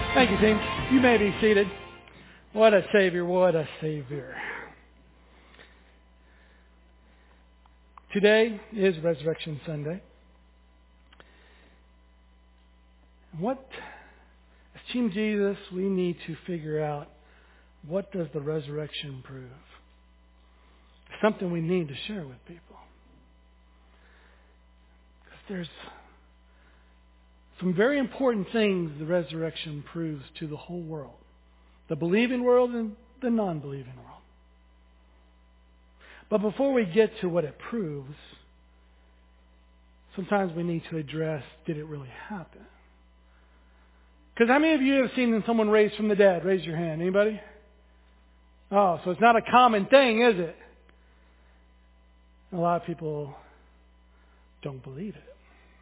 Thank you, team. You may be seated. What a Savior, what a Savior. Today is Resurrection Sunday. What, as Team Jesus, we need to figure out, what does the resurrection prove? It's something we need to share with people. Because there's some very important things the resurrection proves to the whole world. The believing world and the non-believing world. But before we get to what it proves, sometimes we need to address, did it really happen? Because how many of you have seen someone raised from the dead? Raise your hand. Anybody? Oh, so it's not a common thing, is it? A lot of people don't believe it.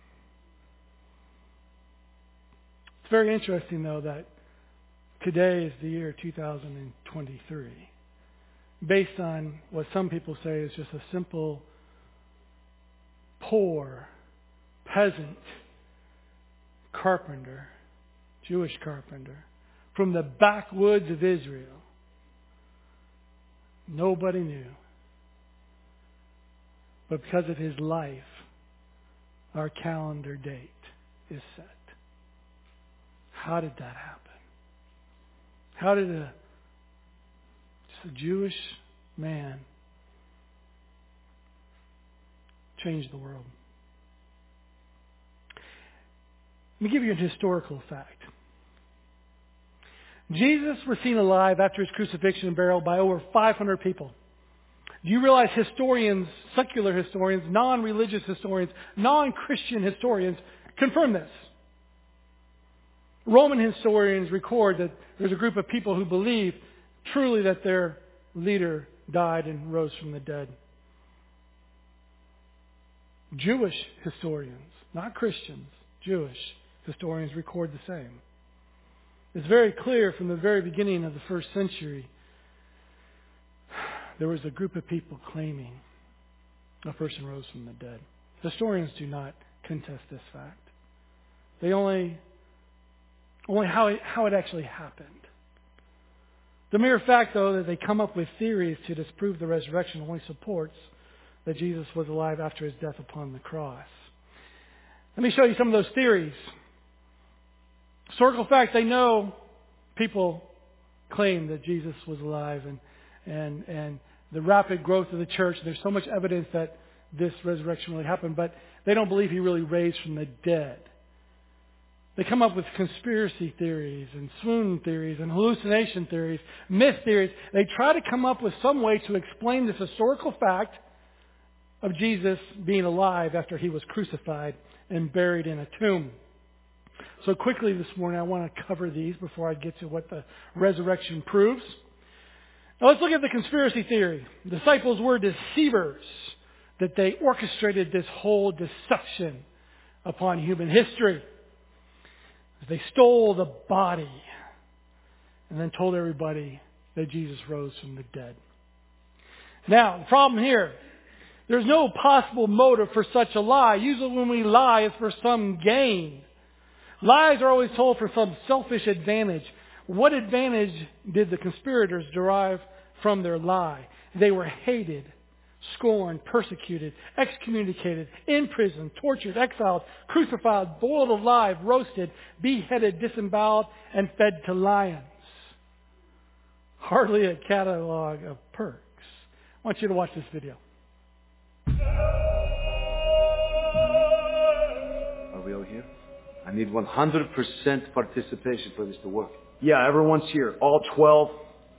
It's very interesting, though, that today is the year 2023. Based on what some people say is just a simple, poor, peasant carpenter, Jewish carpenter, from the backwoods of Israel. Nobody knew. But because of his life, our calendar date is set. How did that happen? How did just a Jewish man change the world? Let me give you a historical fact. Jesus was seen alive after his crucifixion and burial by over 500 people. Do you realize historians, secular historians, non-religious historians, non-Christian historians confirm this? Roman historians record that there's a group of people who believe truly that their leader died and rose from the dead. Jewish historians, not Christians, Jewish historians record the same. It's very clear from the very beginning of the first century, there was a group of people claiming a person rose from the dead. Historians do not contest this fact. They only how it actually happened. The mere fact, though, that they come up with theories to disprove the resurrection only supports that Jesus was alive after his death upon the cross. Let me show you some of those theories. Historical fact, they know people claim that Jesus was alive and the rapid growth of the church. There's so much evidence that this resurrection really happened, but they don't believe he really raised from the dead. They come up with conspiracy theories and swoon theories and hallucination theories, myth theories. They try to come up with some way to explain this historical fact of Jesus being alive after he was crucified and buried in a tomb. So quickly this morning, I want to cover these before I get to what the resurrection proves. Now let's look at the conspiracy theory. The disciples were deceivers, that they orchestrated this whole deception upon human history. They stole the body and then told everybody that Jesus rose from the dead. Now, the problem here, there's no possible motive for such a lie. Usually when we lie, it's for some gain. Lies are always told for some selfish advantage. What advantage did the conspirators derive from their lie? They were hated, scorned, persecuted, excommunicated, imprisoned, tortured, exiled, crucified, boiled alive, roasted, beheaded, disemboweled, and fed to lions. Hardly a catalog of perks. I want you to watch this video. Are we all here? I need 100% participation for this to work. Yeah, everyone's here. All 12,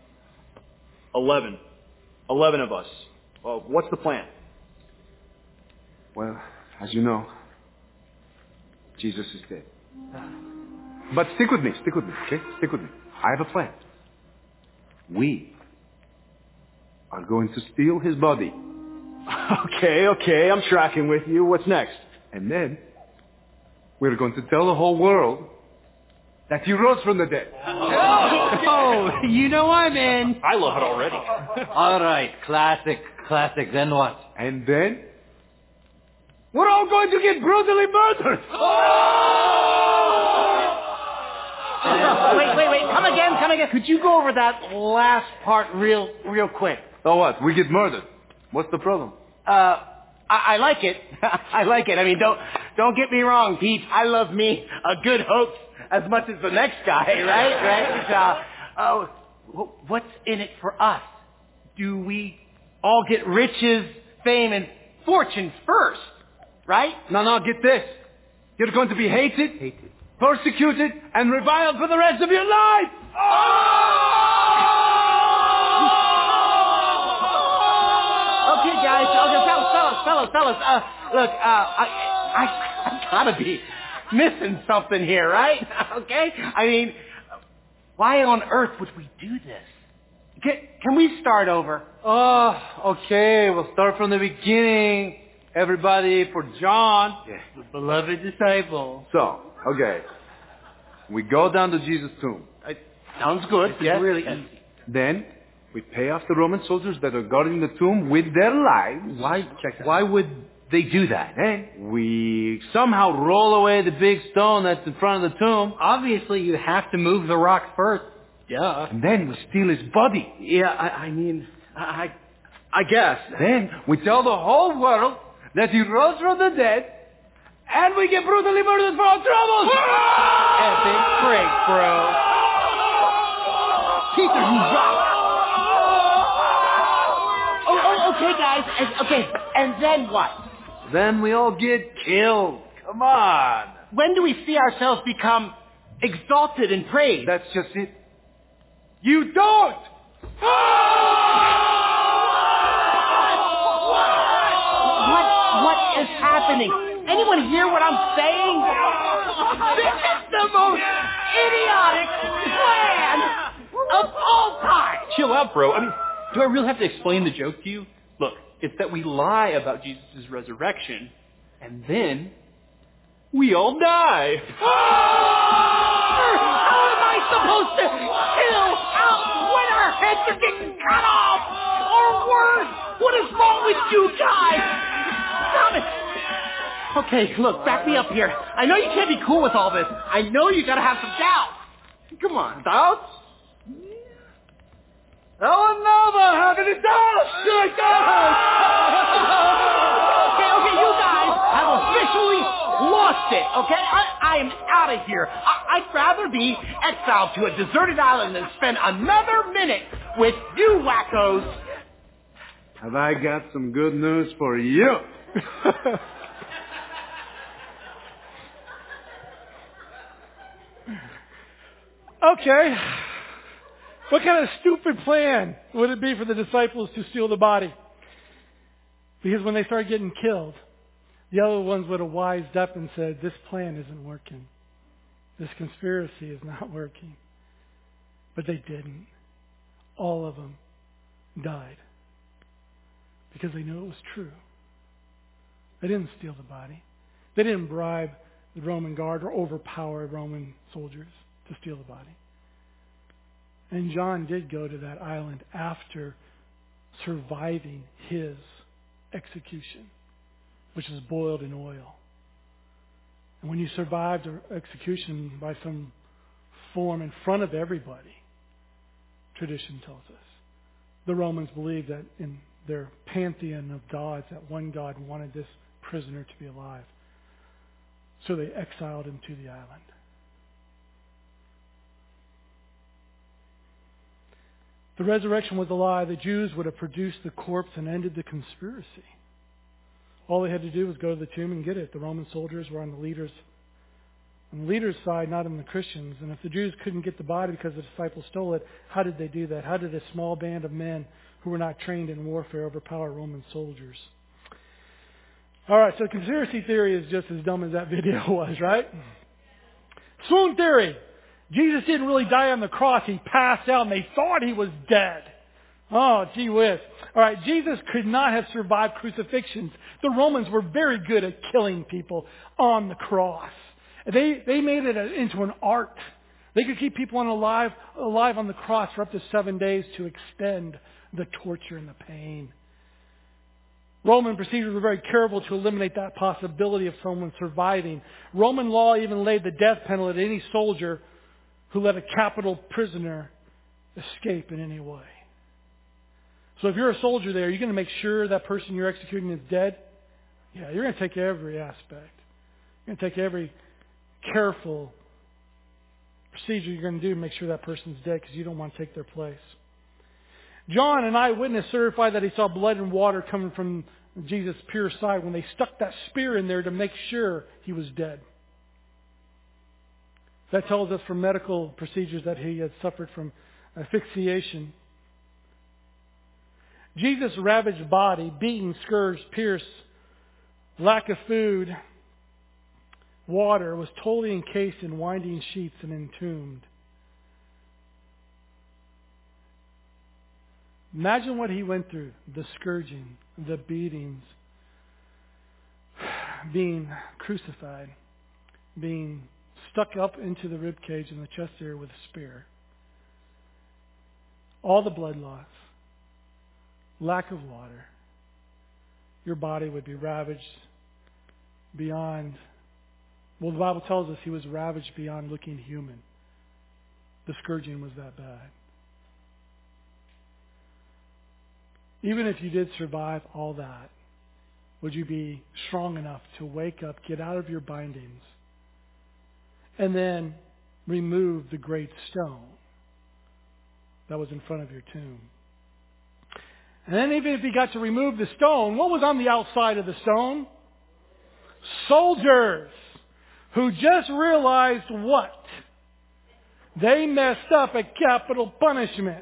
11 of us. Well, what's the plan? Well, as you know, Jesus is dead. But stick with me, okay? Stick with me. I have a plan. We are going to steal his body. Okay, I'm tracking with you. What's next? And then, we're going to tell the whole world that he rose from the dead. Oh, you know I'm in. I love it already. All right, classic. Then what? And then, we're all going to get brutally murdered. Wait, guess, could you go over that last part real quick? Oh, what? We get murdered. What's the problem? I like it. I like it. I mean, don't get me wrong, Pete. I love me a good hoax as much as the next guy, right? What's in it for us? Do we all get riches, fame, and fortune first, right? No, get this. You're going to be hated, persecuted, and reviled for the rest of your life. Okay, guys. Okay, fellas. Look, I gotta be missing something here, right? Okay? I mean, why on earth would we do this? Can we start over? Oh, okay. We'll start from the beginning. Everybody, for John, the beloved disciple. So, okay. We go down to Jesus' tomb. Sounds good. It's really easy. Then, we pay off the Roman soldiers that are guarding the tomb with their lives. Why would they do that? Then, we somehow roll away the big stone that's in front of the tomb. Obviously, you have to move the rock first. Yeah. And then we steal his body. Yeah, I guess. Then, we tell the whole world that he rose from the dead, and we get brutally murdered for our troubles! Epic break, bro. Peter, you rock. Okay, guys. Okay, and then what? Then we all get killed. Come on. When do we see ourselves become exalted and praised? That's just it. You don't! What is happening? Anyone hear what I'm saying? This is the most idiotic plan of all time! Chill out, bro. I mean, do I really have to explain the joke to you? Look, it's that we lie about Jesus' resurrection, and then we all die. How am I supposed to chill out when our heads are getting cut off? Or worse, what is wrong with you guys? Stop it! Okay, look, back me up here. I know you can't be cool with all this. I know you gotta have some doubts. Come on. Doubts? Oh, no, but how can it doubts? Okay, you guys have officially lost it, okay? I am out of here. I'd rather be exiled to a deserted island than spend another minute with you wackos. Have I got some good news for you? Okay. What kind of stupid plan would it be for the disciples to steal the body? Because when they started getting killed, the other ones would have wised up and said, this plan isn't working. This conspiracy is not working. But they didn't. All of them died. Because they knew it was true. They didn't steal the body. They didn't bribe the Roman guard or overpower Roman soldiers to steal the body. And John did go to that island after surviving his execution, which was boiled in oil. And when you survived an execution by some form in front of everybody, tradition tells us, the Romans believed that in their pantheon of gods, that one god wanted this prisoner to be alive. So they exiled him to the island. The resurrection was a lie. The Jews would have produced the corpse and ended the conspiracy. All they had to do was go to the tomb and get it. The Roman soldiers were on the leaders' side, not on the Christians. And if the Jews couldn't get the body because the disciples stole it, how did they do that? How did a small band of men who were not trained in warfare overpower Roman soldiers? All right, so conspiracy theory is just as dumb as that video was, right? Swoon theory. Jesus didn't really die on the cross. He passed out and they thought he was dead. Oh, gee whiz. All right, Jesus could not have survived crucifixions. The Romans were very good at killing people on the cross. They made it into an art. They could keep people alive on the cross for up to 7 days to extend the torture and the pain. Roman procedures were very careful to eliminate that possibility of someone surviving. Roman law even laid the death penalty at any soldier who let a capital prisoner escape in any way. So if you're a soldier there, you're going to make sure that person you're executing is dead? Yeah, you're going to take every aspect. You're going to take every careful procedure you're going to do to make sure that person's dead because you don't want to take their place. John, an eyewitness, certified that he saw blood and water coming from Jesus' pure side when they stuck that spear in there to make sure he was dead. That tells us from medical procedures that he had suffered from asphyxiation. Jesus' ravaged body, beaten, scourged, pierced, lack of food, water, was totally encased in winding sheets and entombed. Imagine what he went through, the scourging, the beatings, being crucified, being stuck up into the rib cage and the chest area with a spear. All the blood loss, lack of water. Your body would be ravaged beyond, well, the Bible tells us he was ravaged beyond looking human. The scourging was that bad. Even if you did survive all that, would you be strong enough to wake up, get out of your bindings, and then remove the great stone that was in front of your tomb? And then even if he got to remove the stone, what was on the outside of the stone? Soldiers who just realized what? They messed up a capital punishment.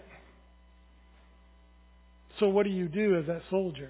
So what do you do as that soldier?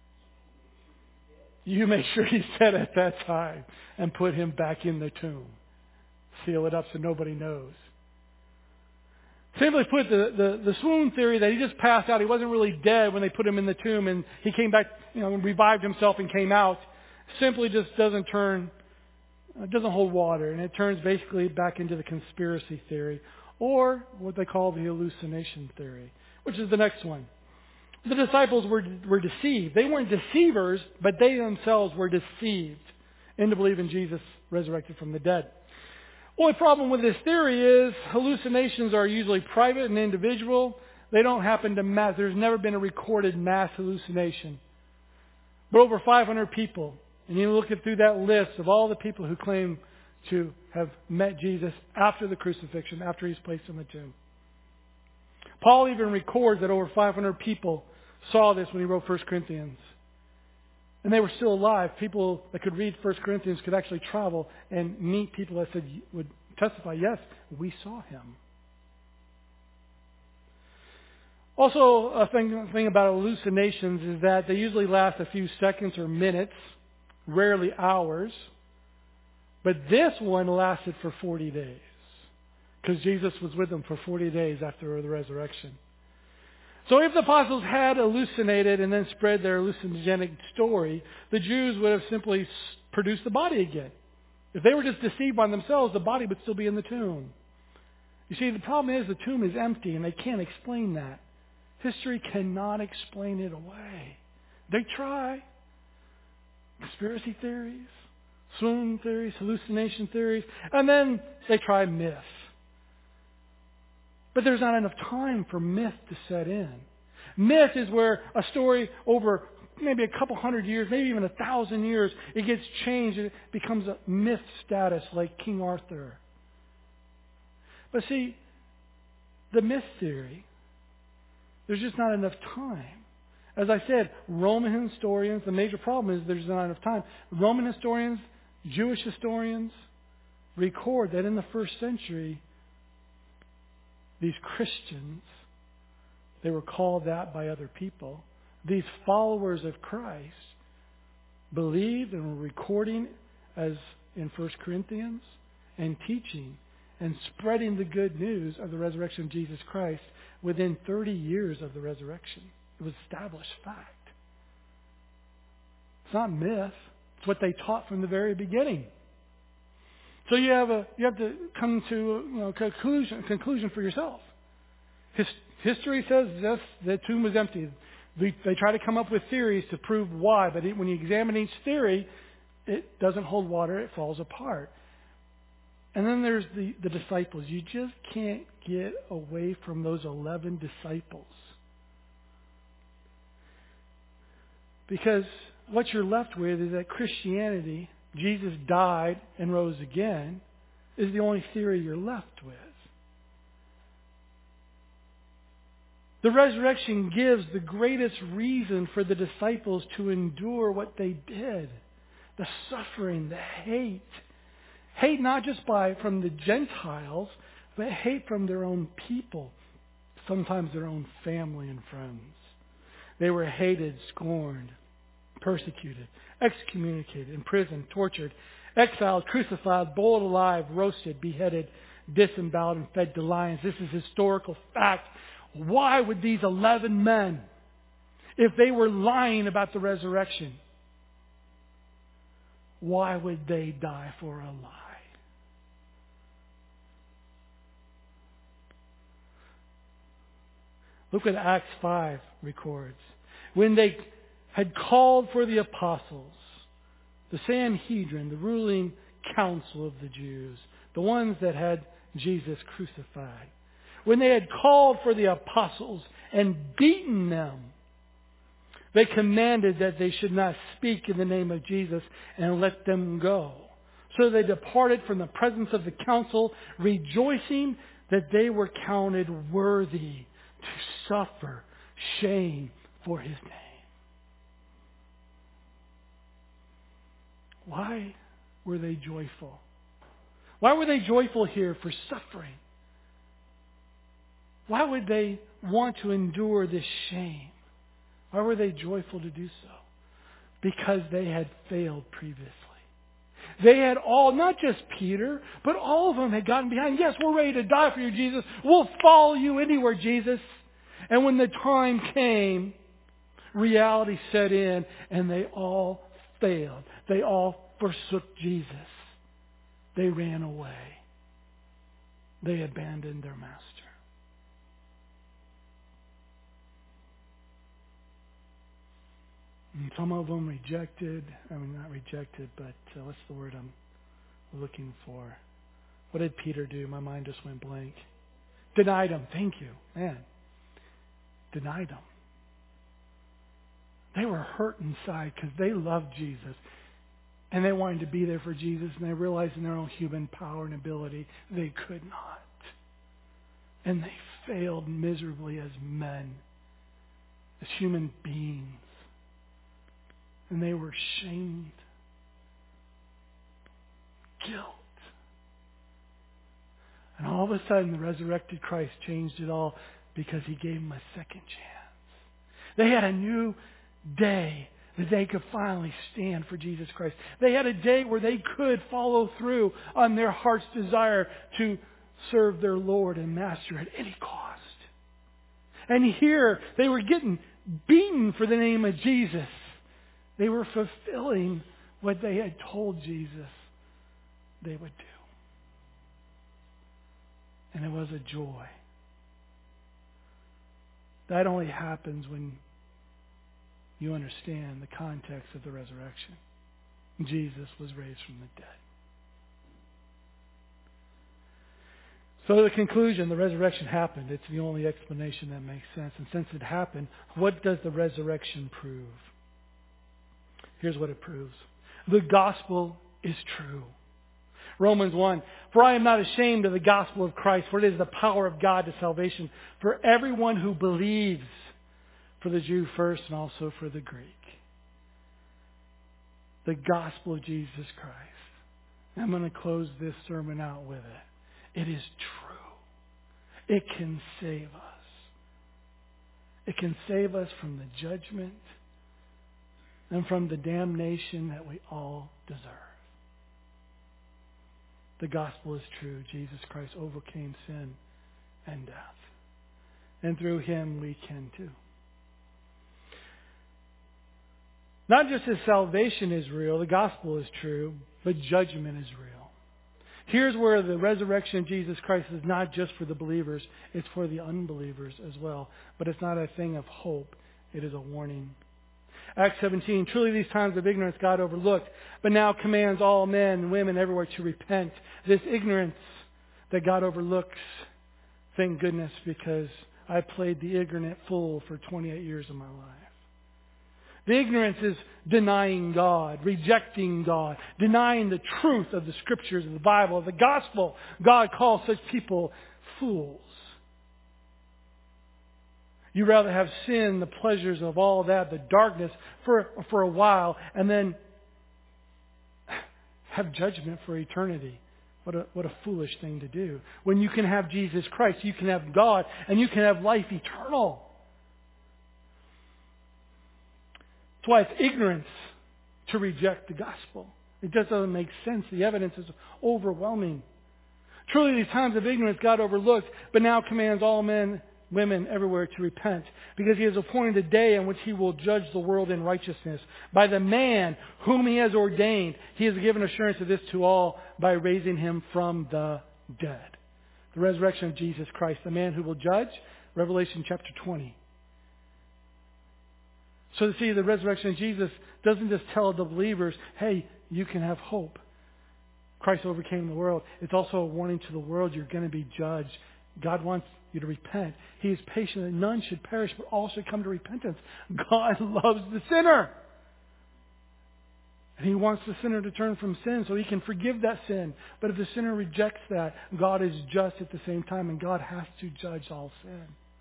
You make sure he's dead at that time and put him back in the tomb. Seal it up so nobody knows. Simply put, the swoon theory that he just passed out, he wasn't really dead when they put him in the tomb and he came back, revived himself and came out, simply just doesn't hold water. And it turns basically back into the conspiracy theory, or what they call the hallucination theory, which is the next one. The disciples were deceived. They weren't deceivers, but they themselves were deceived into believing Jesus resurrected from the dead. Only problem with this theory is hallucinations are usually private and individual. They don't happen to mass. There's never been a recorded mass hallucination. But over 500 people, and you look through that list of all the people who claim to have met Jesus after the crucifixion, after he's placed in the tomb. Paul even records that over 500 people saw this when he wrote 1 Corinthians. And they were still alive. People that could read 1 Corinthians could actually travel and meet people that would testify, yes, we saw him. Also, a thing about hallucinations is that they usually last a few seconds or minutes, rarely hours. But this one lasted for 40 days. Because Jesus was with them for 40 days after the resurrection. So if the apostles had hallucinated and then spread their hallucinogenic story, the Jews would have simply produced the body again. If they were just deceived by themselves, the body would still be in the tomb. You see, the problem is the tomb is empty and they can't explain that. History cannot explain it away. They try. Conspiracy theories, swoon theories, hallucination theories, and then they try myth. But there's not enough time for myth to set in. Myth is where a story over maybe a couple hundred years, maybe even 1,000 years, it gets changed and it becomes a myth status like King Arthur. But see, the myth theory, there's just not enough time. As I said, Roman historians, the major problem is there's not enough time. Roman historians, Jewish historians record that in the first century, these Christians, they were called that by other people. These followers of Christ believed and were recording, as in 1 Corinthians, and teaching and spreading the good news of the resurrection of Jesus Christ within 30 years of the resurrection. It was established fact. It's not myth. It's what they taught from the very beginning. So you have to come to a conclusion for yourself. History says yes, the tomb was empty. They try to come up with theories to prove why, but when you examine each theory, it doesn't hold water, it falls apart. And then there's the disciples. You just can't get away from those 11 disciples. Because what you're left with is that Christianity, Jesus died and rose again, is the only theory you're left with. The resurrection gives the greatest reason for the disciples to endure what they did. The suffering, the hate. Hate not just from the Gentiles, but hate from their own people. Sometimes their own family and friends. They were hated, scorned, persecuted, excommunicated, imprisoned, tortured, exiled, crucified, boiled alive, roasted, beheaded, disemboweled, and fed to lions. This is historical fact. Why would these 11 men, if they were lying about the resurrection, why would they die for a lie? Look what Acts 5 records. When they had called for the apostles, the Sanhedrin, the ruling council of the Jews, the ones that had Jesus crucified, when they had called for the apostles and beaten them, they commanded that they should not speak in the name of Jesus and let them go. So they departed from the presence of the council, rejoicing that they were counted worthy to suffer shame for His name. Why were they joyful? Why were they joyful here for suffering? Why would they want to endure this shame? Why were they joyful to do so? Because they had failed previously. They had all, not just Peter, but all of them had gotten behind. Yes, we're ready to die for you, Jesus. We'll follow you anywhere, Jesus. And when the time came, reality set in and they all failed. They all forsook Jesus. They ran away. They abandoned their master. And some of them not rejected, but what's the word I'm looking for? What did Peter do? My mind just went blank. Denied him. Thank you. Man. Denied him. They were hurt inside because they loved Jesus. And they wanted to be there for Jesus. And they realized in their own human power and ability, they could not. And they failed miserably as men. As human beings. And they were shamed. Guilt. And all of a sudden, the resurrected Christ changed it all because He gave them a second chance. They had a new day that they could finally stand for Jesus Christ. They had a day where they could follow through on their heart's desire to serve their Lord and Master at any cost. And here, they were getting beaten for the name of Jesus. They were fulfilling what they had told Jesus they would do. And it was a joy. That only happens when you understand the context of the resurrection. Jesus was raised from the dead. So the conclusion, the resurrection happened. It's the only explanation that makes sense. And since it happened, what does the resurrection prove? Here's what it proves. The gospel is true. Romans 1, for I am not ashamed of the gospel of Christ, for it is the power of God to salvation for everyone who believes, for the Jew first and also for the Greek. The gospel of Jesus Christ. I'm going to close this sermon out with it. It is true. It can save us. It can save us from the judgment and from the damnation that we all deserve. The gospel is true. Jesus Christ overcame sin and death. And through Him we can too. Not just His salvation is real, the gospel is true, but judgment is real. Here's where the resurrection of Jesus Christ is not just for the believers, it's for the unbelievers as well. But it's not a thing of hope, it is a warning. Acts 17, truly these times of ignorance God overlooked, but now commands all men and women everywhere to repent. This ignorance that God overlooks, thank goodness, because I played the ignorant fool for 28 years of my life. The ignorance is denying God, rejecting God, denying the truth of the Scriptures, of the Bible, of the Gospel. God calls such people fools. You'd rather have sin, the pleasures of all that, the darkness for a while, and then have judgment for eternity. What a foolish thing to do. When you can have Jesus Christ, you can have God, and you can have life eternal. That's why it's ignorance to reject the gospel. It just doesn't make sense. The evidence is overwhelming. Truly these times of ignorance God overlooked, but now commands all men, women everywhere to repent, because He has appointed a day in which He will judge the world in righteousness. By the man whom He has ordained, He has given assurance of this to all by raising Him from the dead. The resurrection of Jesus Christ, the man who will judge, Revelation chapter 20. So to see, the resurrection of Jesus doesn't just tell the believers, hey, you can have hope. Christ overcame the world. It's also a warning to the world, you're going to be judged. God wants you to repent. He is patient that none should perish, but all should come to repentance. God loves the sinner. And He wants the sinner to turn from sin so He can forgive that sin. But if the sinner rejects that, God is just at the same time, and God has to judge all sin.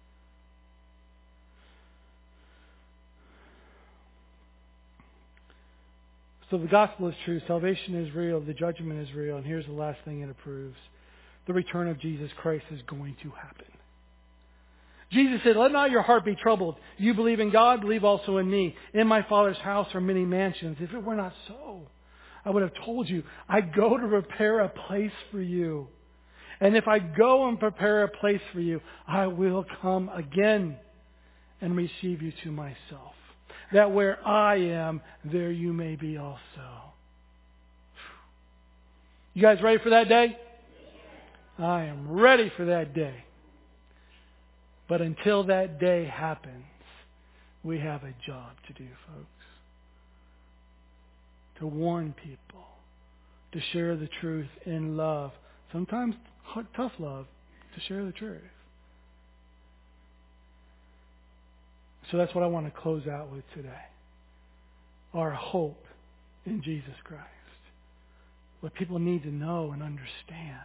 So the gospel is true. Salvation is real. The judgment is real. And here's the last thing it approves. The return of Jesus Christ is going to happen. Jesus said, let not your heart be troubled. You believe in God, believe also in me. In my Father's house are many mansions. If it were not so, I would have told you, I go to prepare a place for you. And if I go and prepare a place for you, I will come again and receive you to myself, that where I am, there you may be also. You guys ready for that day? I am ready for that day. But until that day happens, we have a job to do, folks. To warn people, to share the truth in love. Sometimes tough love, to share the truth. So that's what I want to close out with today. Our hope in Jesus Christ. What people need to know and understand.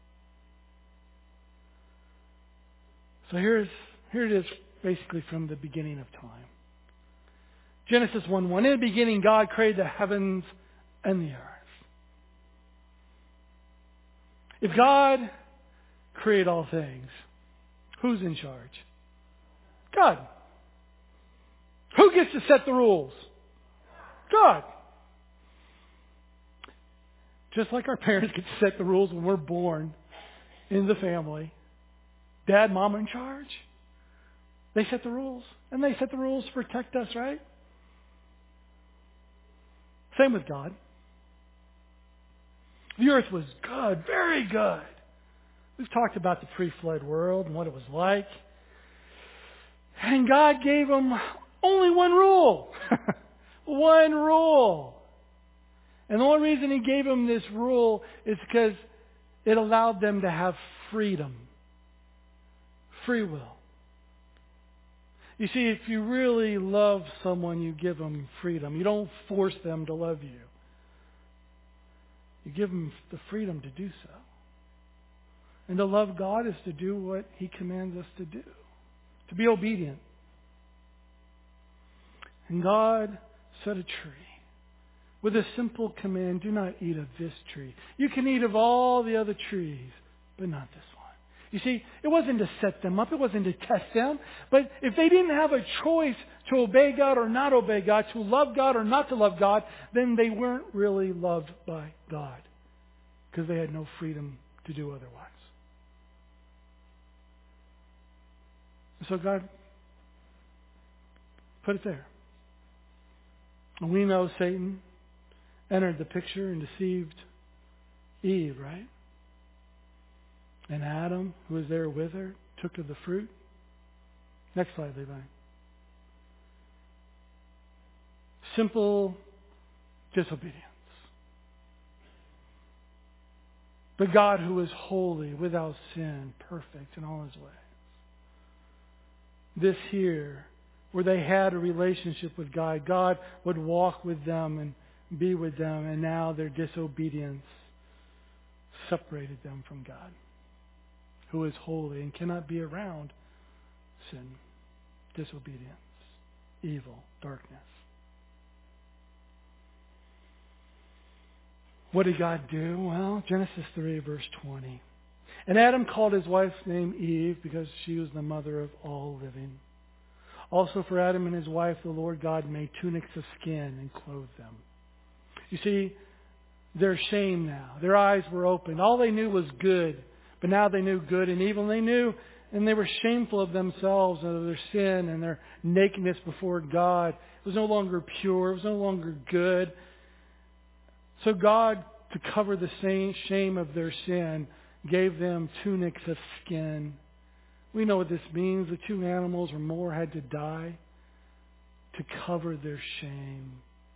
So here it is basically from the beginning of time. Genesis 1:1. In the beginning God created the heavens and the earth. If God created all things, who's in charge? God. Who gets to set the rules? God. Just like our parents get to set the rules when we're born in the family. Dad, Mom in charge. They set the rules. And they set the rules to protect us, right? Same with God. The earth was good, very good. We've talked about the pre-flood world and what it was like. And God gave them only one rule. One rule. And the only reason He gave them this rule is because it allowed them to have freedom. Free will. You see, if you really love someone, you give them freedom. You don't force them to love you. You give them the freedom to do so. And to love God is to do what He commands us to do. To be obedient. And God set a tree with a simple command, do not eat of this tree. You can eat of all the other trees, but not this one. You see, it wasn't to set them up. It wasn't to test them. But if they didn't have a choice to obey God or not obey God, to love God or not to love God, then they weren't really loved by God because they had no freedom to do otherwise. So God put it there. And we know Satan entered the picture and deceived Eve, right? And Adam, who was there with her, took of the fruit. Next slide, Levi. Simple disobedience. The God who is holy, without sin, perfect in all His ways. This here, where they had a relationship with God, God would walk with them and be with them, and now their disobedience separated them from God, who is holy and cannot be around sin, disobedience, evil, darkness. What did God do? Well, Genesis 3, verse 20. And Adam called his wife's name Eve because she was the mother of all living. Also for Adam and his wife, the Lord God made tunics of skin and clothed them. You see, they're ashamed now. Their eyes were opened. All they knew was good, but now they knew good and evil. And they knew, and they were shameful of themselves and of their sin and their nakedness before God. It was no longer pure. It was no longer good. So God, to cover the shame of their sin, gave them tunics of skin. We know what this means. The two animals or more had to die to cover their shame.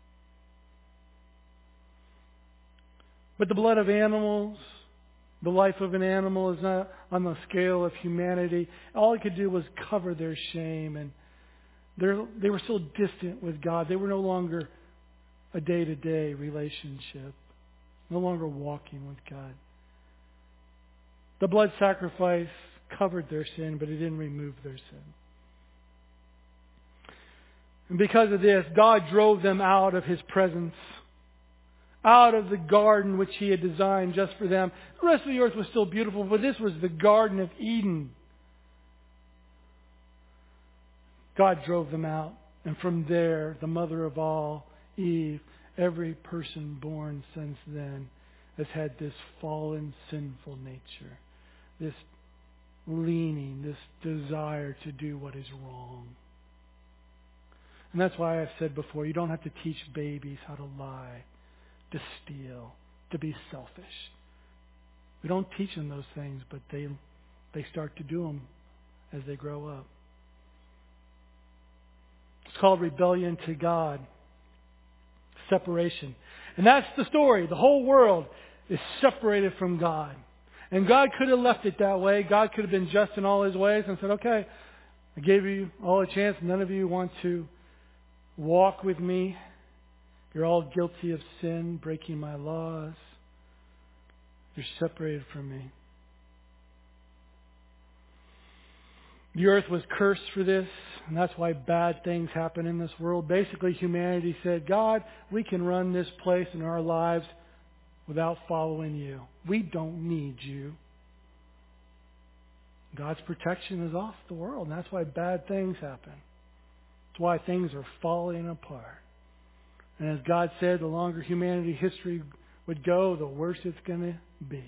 But the blood of animals, the life of an animal is not on the scale of humanity. All it could do was cover their shame. And they were still distant with God. They were no longer a day-to-day relationship. No longer walking with God. The blood sacrifice covered their sin, but it didn't remove their sin. And because of this, God drove them out of His presence. Out of the garden which He had designed just for them. The rest of the earth was still beautiful, but this was the Garden of Eden. God drove them out. And from there, the mother of all, Eve, every person born since then has had this fallen, sinful nature. This leaning, this desire to do what is wrong. And that's why I've said before, you don't have to teach babies how to lie, to steal, to be selfish. We don't teach them those things, but they start to do them as they grow up. It's called rebellion to God. Separation. And that's the story. The whole world is separated from God. And God could have left it that way. God could have been just in all His ways and said, okay, I gave you all a chance. None of you want to walk with me. You're all guilty of sin, breaking my laws. You're separated from me. The earth was cursed for this, and that's why bad things happen in this world. Basically, humanity said, God, we can run this place in our lives without following you. We don't need you. God's protection is off the world, and that's why bad things happen. That's why things are falling apart. And as God said, the longer humanity history would go, the worse it's going to be.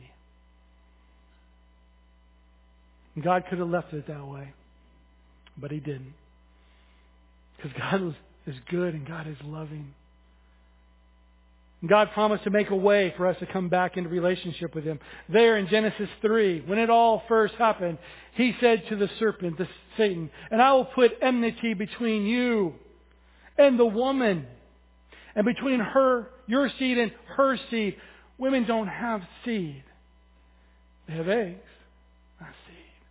And God could have left it that way, but He didn't. Because God is good and God is loving. And God promised to make a way for us to come back into relationship with Him. There in Genesis 3, when it all first happened, He said to the serpent, Satan, and I will put enmity between you and the woman, and between your seed and her seed. Women don't have seed. They have eggs, not seed.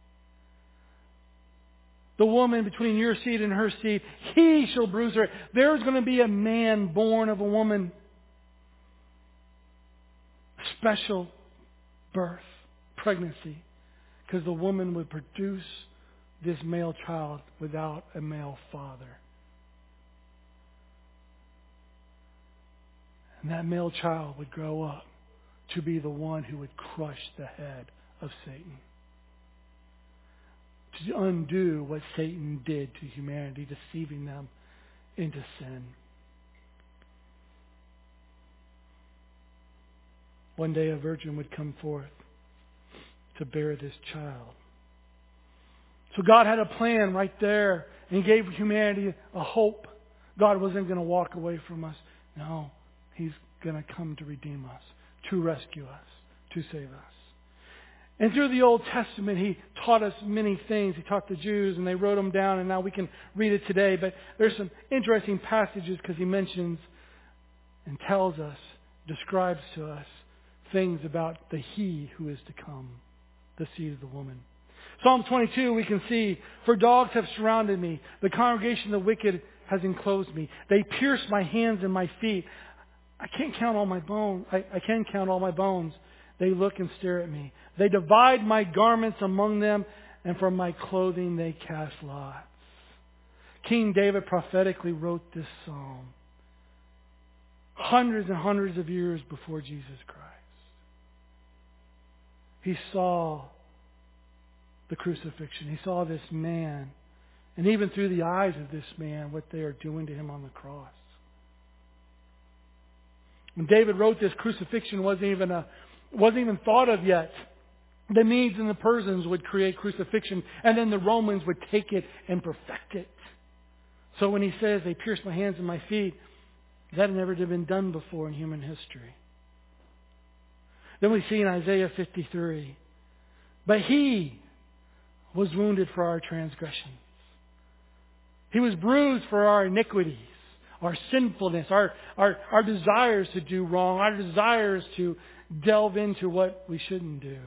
The woman between your seed and her seed, he shall bruise her. There's going to be a man born of a woman. Special birth, pregnancy, because the woman would produce this male child without a male father. And that male child would grow up to be the one who would crush the head of Satan. To undo what Satan did to humanity, deceiving them into sin. One day a virgin would come forth to bear this child. So God had a plan right there, and He gave humanity a hope. God wasn't going to walk away from us. No, He's going to come to redeem us, to rescue us, to save us. And through the Old Testament, He taught us many things. He taught the Jews, and they wrote them down, and now we can read it today. But there's some interesting passages because He mentions and tells us, describes to us, things about the He who is to come, the seed of the woman. Psalm 22, we can see, "For dogs have surrounded me. The congregation of the wicked has enclosed me. They pierce my hands and my feet. I can't count all my bones. I can count all my bones. They look and stare at me. They divide my garments among them, and from my clothing they cast lots." King David prophetically wrote this psalm hundreds and hundreds of years before Jesus Christ. He saw the crucifixion. He saw this man, and even through the eyes of this man, what they are doing to him on the cross. When David wrote this, crucifixion wasn't even thought of yet. The Medes and the Persians would create crucifixion, and then the Romans would take it and perfect it. So when he says, "They pierced my hands and my feet," that had never been done before in human history. Then we see in Isaiah 53, "But He was wounded for our transgressions. He was bruised for our iniquities," our sinfulness, our desires to do wrong, our desires to delve into what we shouldn't do.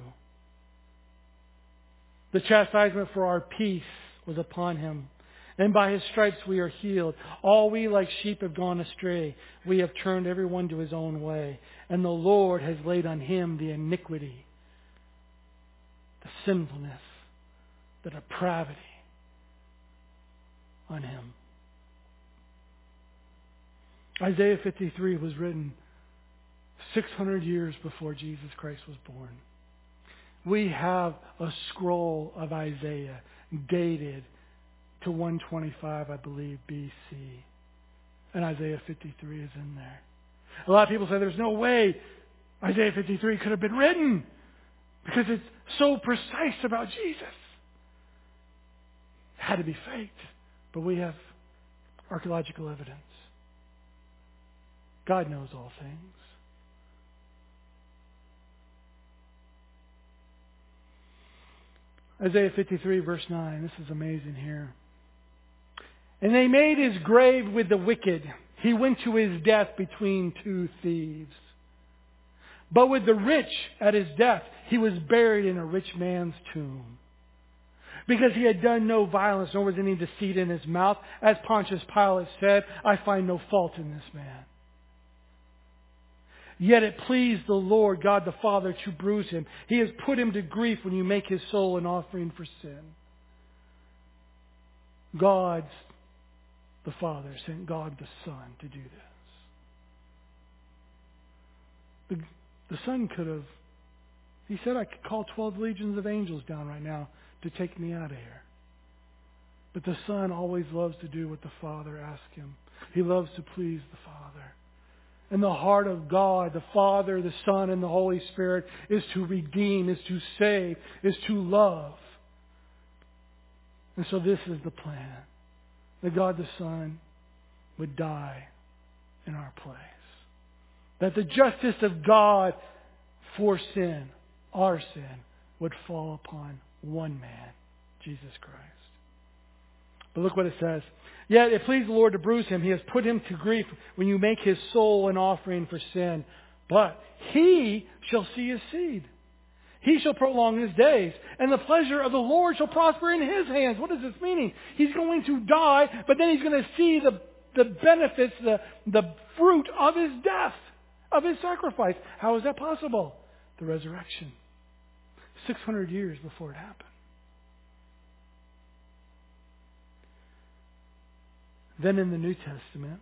"The chastisement for our peace was upon Him, and by His stripes we are healed. All we like sheep have gone astray. We have turned everyone to his own way. And the Lord has laid on Him the iniquity," the sinfulness, the depravity on Him. Isaiah 53 was written 600 years before Jesus Christ was born. We have a scroll of Isaiah dated to 125, I believe, BC. And Isaiah 53 is in there. A lot of people say there's no way Isaiah 53 could have been written because it's so precise about Jesus. It had to be faked, but we have archaeological evidence. God knows all things. Isaiah 53 verse 9. This is amazing here. "And they made His grave with the wicked. He went to His death between two thieves. But with the rich at His death, He was buried in a rich man's tomb. Because He had done no violence, nor was any deceit in His mouth. As Pontius Pilate said, I find no fault in this man. Yet it pleased the Lord God the Father to bruise Him. He has put Him to grief when you make His soul an offering for sin." God the Father sent God the Son to do this. The Son could have, He said, "I could call 12 legions of angels down right now to take me out of here." But the Son always loves to do what the Father asks Him. He loves to please the Father. And the heart of God, the Father, the Son, and the Holy Spirit is to redeem, is to save, is to love. And so this is the plan. That God the Son would die in our place. That the justice of God for sin, our sin, would fall upon one man, Jesus Christ. But look what it says. "Yet it pleased the Lord to bruise Him. He has put Him to grief when you make His soul an offering for sin. But He shall see His seed. He shall prolong His days. And the pleasure of the Lord shall prosper in His hands." What is this meaning? He's going to die, but then He's going to see the benefits, the fruit of His death, of His sacrifice. How is that possible? The resurrection. 600 years before it happened. Then in the New Testament,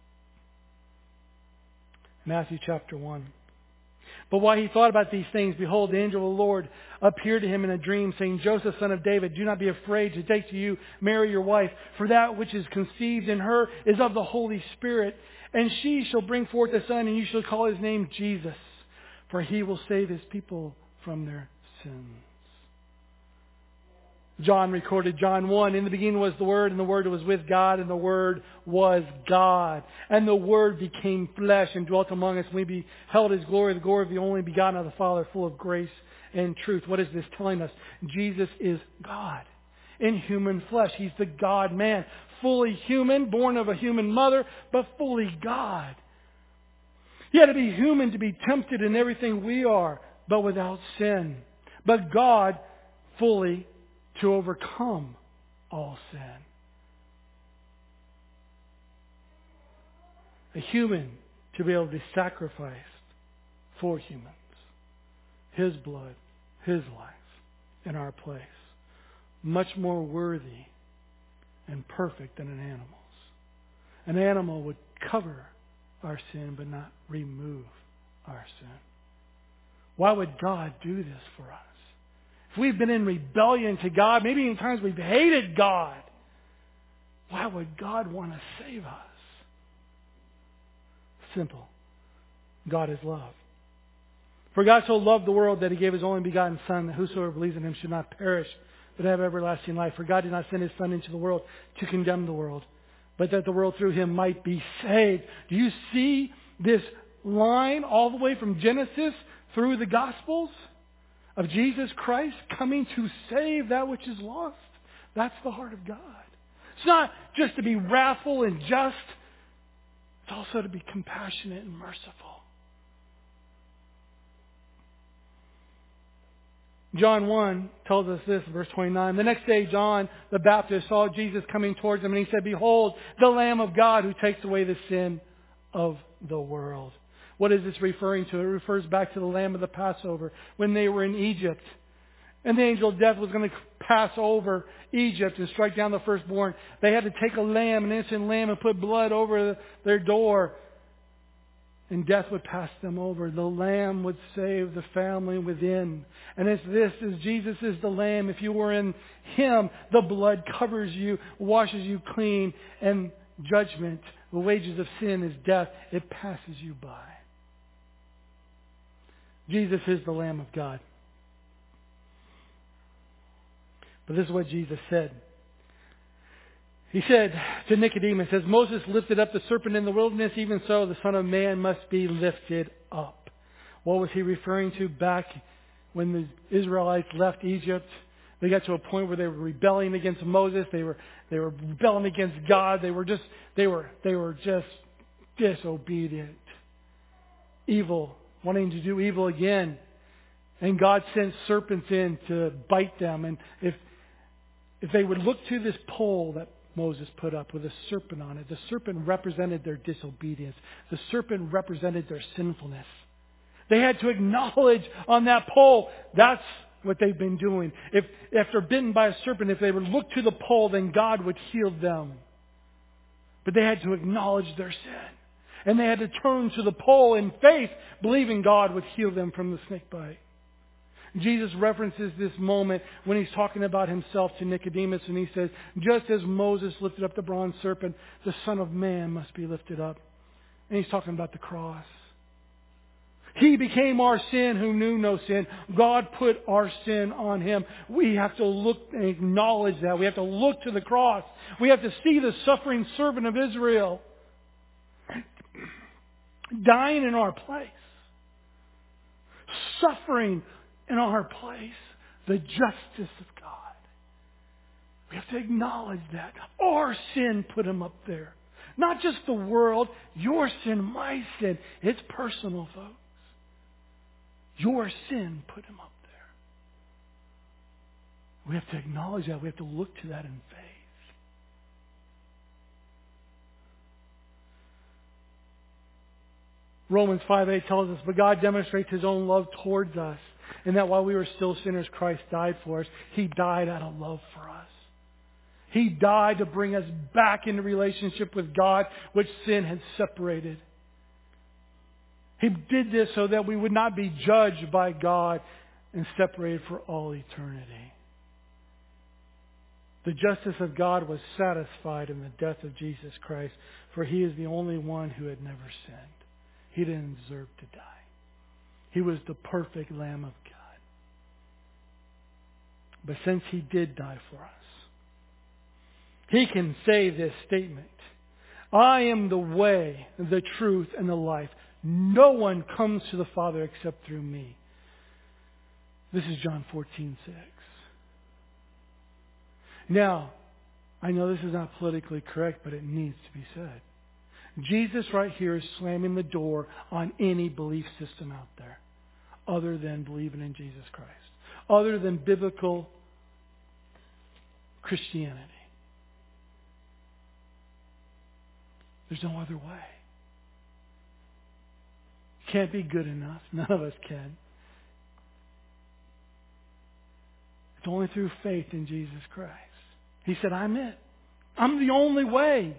Matthew chapter 1. "But while he thought about these things, behold, the angel of the Lord appeared to him in a dream, saying, Joseph, son of David, do not be afraid to take to you Mary your wife, for that which is conceived in her is of the Holy Spirit. And she shall bring forth a son, and you shall call his name Jesus, for he will save his people from their sins." John recorded, John 1, "In the beginning was the Word, and the Word was with God, and the Word was God. And the Word became flesh and dwelt among us. And we beheld His glory, the glory of the only begotten of the Father, full of grace and truth. What is this telling us? Jesus is God in human flesh. He's the God-man, fully human, born of a human mother, but fully God. He had to be human to be tempted in everything we are, but without sin. But God fully to overcome all sin. A human to be able to be sacrificed for humans. His blood, His life in our place. Much more worthy and perfect than an animal's. An animal would cover our sin but not remove our sin. Why would God do this for us? If we've been in rebellion to God, maybe in times we've hated God, why would God want to save us? Simple. God is love. For God so loved the world that He gave His only begotten Son, that whosoever believes in Him should not perish, but have everlasting life. For God did not send His Son into the world to condemn the world, but that the world through Him might be saved. Do you see this line all the way from Genesis through the Gospels of Jesus Christ coming to save that which is lost? That's the heart of God. It's not just to be wrathful and just. It's also to be compassionate and merciful. John 1 tells us this, verse 29. The next day John the Baptist saw Jesus coming towards him, and he said, "Behold, the Lamb of God who takes away the sin of the world." What is this referring to? It refers back to the Lamb of the Passover when they were in Egypt. And the angel of death was going to pass over Egypt and strike down the firstborn. They had to take a lamb, an innocent lamb, and put blood over their door. And death would pass them over. The lamb would save the family within. And as Jesus is the lamb. If you were in Him, the blood covers you, washes you clean, and judgment, the wages of sin is death. It passes you by. Jesus is the Lamb of God. But this is what Jesus said. He said to Nicodemus, as Moses lifted up the serpent in the wilderness, even so the Son of Man must be lifted up. What was He referring to back when the Israelites left Egypt? They got to a point where they were rebelling against Moses. They were rebelling against God. They were just disobedient. Evil, wanting to do evil again. And God sent serpents in to bite them. And if they would look to this pole that Moses put up with a serpent on it, the serpent represented their disobedience. The serpent represented their sinfulness. They had to acknowledge on that pole, that's what they've been doing. If they're bitten by a serpent, if they would look to the pole, then God would heal them. But they had to acknowledge their sin. And they had to turn to the pole in faith, believing God would heal them from the snake bite. Jesus references this moment when He's talking about Himself to Nicodemus, and He says, just as Moses lifted up the bronze serpent, the Son of Man must be lifted up. And He's talking about the cross. He became our sin who knew no sin. God put our sin on Him. We have to look and acknowledge that. We have to look to the cross. We have to see the suffering servant of Israel dying in our place. Suffering in our place. The justice of God. We have to acknowledge that. Our sin put Him up there. Not just the world. Your sin, my sin. It's personal, folks. Your sin put Him up there. We have to acknowledge that. We have to look to that in faith. Romans 5:8 tells us, but God demonstrates His own love towards us, in that while we were still sinners, Christ died for us. He died out of love for us. He died to bring us back into relationship with God, which sin had separated. He did this so that we would not be judged by God and separated for all eternity. The justice of God was satisfied in the death of Jesus Christ, for He is the only one who had never sinned. He didn't deserve to die. He was the perfect Lamb of God. But since He did die for us, He can say this statement, I am the way, the truth, and the life. No one comes to the Father except through me. This is John 14:6. Now, I know this is not politically correct, but it needs to be said. Jesus right here is slamming the door on any belief system out there other than believing in Jesus Christ, other than biblical Christianity. There's no other way. Can't be good enough. None of us can. It's only through faith in Jesus Christ. He said, I'm it. I'm the only way.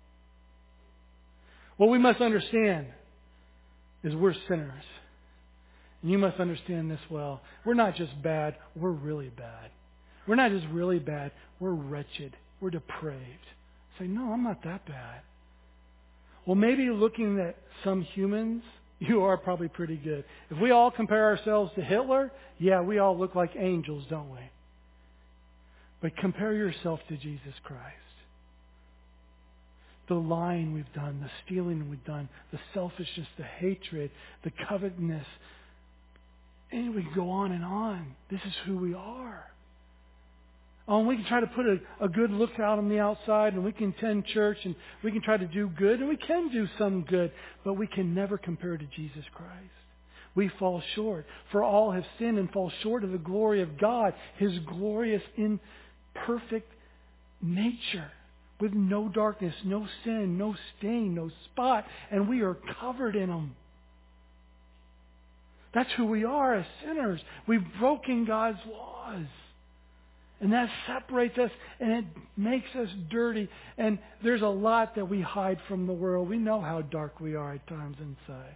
What we must understand is we're sinners. And you must understand this well. We're not just bad, we're really bad. We're not just really bad, we're wretched. We're depraved. Say, no, I'm not that bad. Well, maybe looking at some humans, you are probably pretty good. If we all compare ourselves to Hitler, yeah, we all look like angels, don't we? But compare yourself to Jesus Christ. The lying we've done, the stealing we've done, the selfishness, the hatred, the covetousness. And we can go on and on. This is who we are. Oh, and we can try to put a good look out on the outside, and we can attend church, and we can try to do good, and we can do some good, but we can never compare to Jesus Christ. We fall short. For all have sinned and fall short of the glory of God, His glorious, imperfect nature, with no darkness, no sin, no stain, no spot, and we are covered in Him. That's who we are as sinners. We've broken God's laws. And that separates us, and it makes us dirty. And there's a lot that we hide from the world. We know how dark we are at times inside.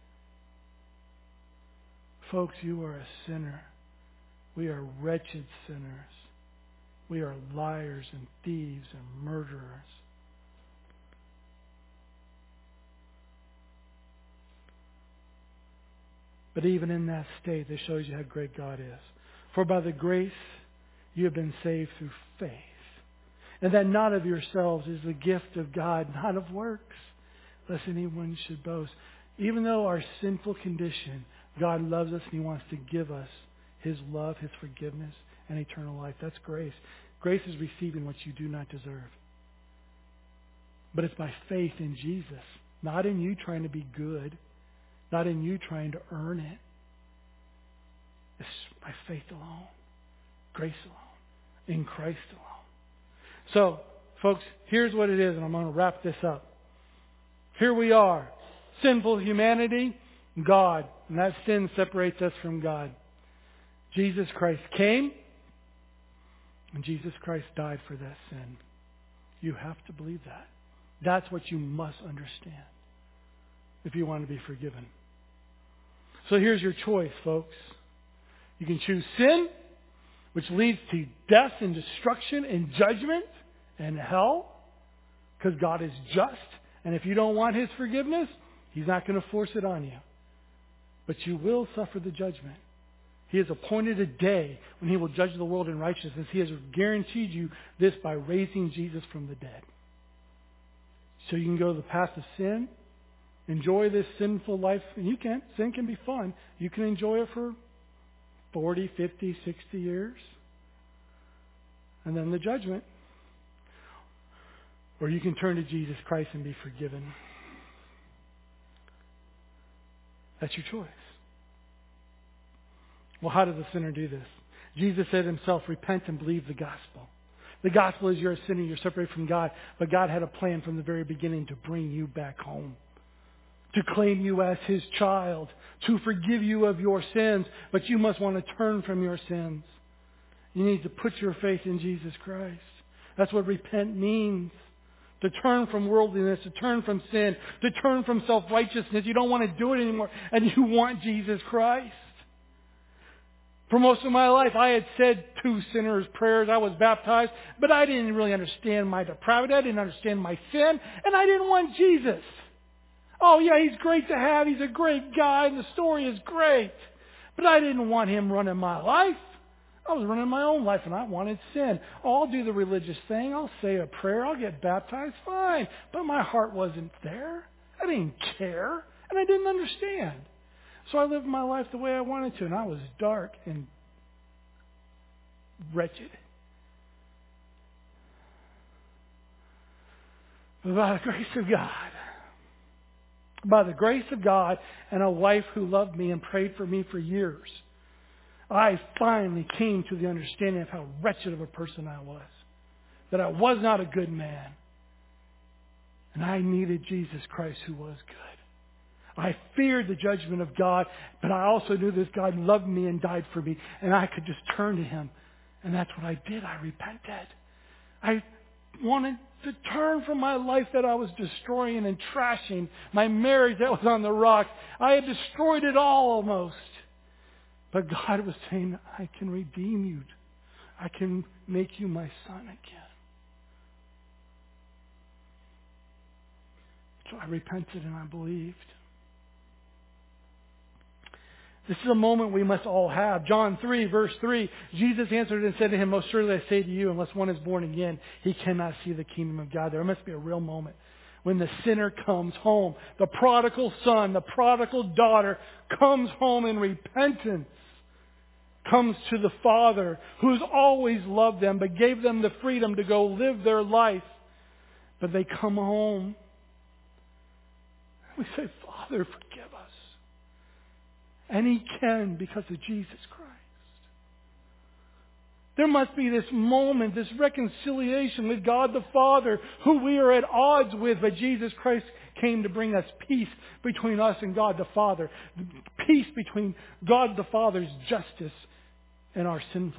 Folks, you are a sinner. We are wretched sinners. We are liars and thieves and murderers. But even in that state, this shows you how great God is. For by the grace you have been saved through faith. And that not of yourselves is the gift of God, not of works, lest anyone should boast. Even though our sinful condition, God loves us and He wants to give us His love, His forgiveness, and eternal life. That's grace. Grace is receiving what you do not deserve. But it's by faith in Jesus, not in you trying to be good, not in you trying to earn it. It's by faith alone, grace alone, in Christ alone. So, folks, here's what it is, and I'm going to wrap this up. Here we are, sinful humanity, God, and that sin separates us from God. Jesus Christ came, and Jesus Christ died for that sin. You have to believe that. That's what you must understand if you want to be forgiven. So here's your choice, folks. You can choose sin, which leads to death and destruction and judgment and hell, because God is just. And if you don't want His forgiveness, He's not going to force it on you. But you will suffer the judgment. He has appointed a day when He will judge the world in righteousness. He has guaranteed you this by raising Jesus from the dead. So you can go the path of sin, enjoy this sinful life, and you can. Sin can be fun. You can enjoy it for 40, 50, 60 years. And then the judgment. Or you can turn to Jesus Christ and be forgiven. That's your choice. Well, how does the sinner do this? Jesus said Himself, repent and believe the gospel. The gospel is you're a sinner, you're separated from God, but God had a plan from the very beginning to bring you back home, to claim you as His child, to forgive you of your sins, but you must want to turn from your sins. You need to put your faith in Jesus Christ. That's what repent means. To turn from worldliness, to turn from sin, to turn from self-righteousness. You don't want to do it anymore, and you want Jesus Christ. For most of my life, I had said 2 sinners' prayers. I was baptized, but I didn't really understand my depravity. I didn't understand my sin, and I didn't want Jesus. Oh, yeah, He's great to have. He's a great guy, and the story is great. But I didn't want Him running my life. I was running my own life, and I wanted sin. Oh, I'll do the religious thing. I'll say a prayer. I'll get baptized. Fine. But my heart wasn't there. I didn't care, and I didn't understand. So I lived my life the way I wanted to, and I was dark and wretched. But by the grace of God, and a wife who loved me and prayed for me for years, I finally came to the understanding of how wretched of a person I was. That I was not a good man. And I needed Jesus Christ who was good. I feared the judgment of God, but I also knew this God loved me and died for me, and I could just turn to Him. And that's what I did. I repented. I wanted to turn from my life that I was destroying and trashing, my marriage that was on the rocks. I had destroyed it all almost. But God was saying, I can redeem you. I can make you my son again. So I repented and I believed. This is a moment we must all have. John 3, verse 3, Jesus answered and said to him, most surely I say to you, unless one is born again, he cannot see the kingdom of God. There must be a real moment when the sinner comes home. The prodigal son, the prodigal daughter comes home in repentance. Comes to the Father who's always loved them but gave them the freedom to go live their life. But they come home. We say, Father, forgive us. And He can because of Jesus Christ. There must be this moment, this reconciliation with God the Father, who we are at odds with, but Jesus Christ came to bring us peace between us and God the Father. Peace between God the Father's justice and our sinfulness.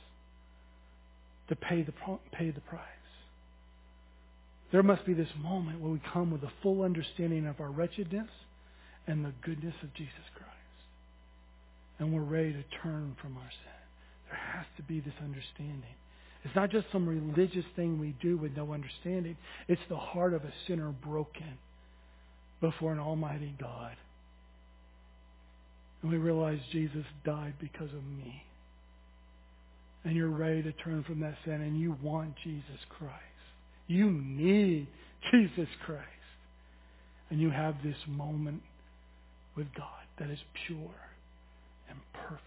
To pay the price. There must be this moment where we come with a full understanding of our wretchedness and the goodness of Jesus Christ. And we're ready to turn from our sin. There has to be this understanding. It's not just some religious thing we do with no understanding. It's the heart of a sinner broken before an almighty God. And we realize Jesus died because of me. And you're ready to turn from that sin and you want Jesus Christ. You need Jesus Christ. And you have this moment with God that is pure and perfect.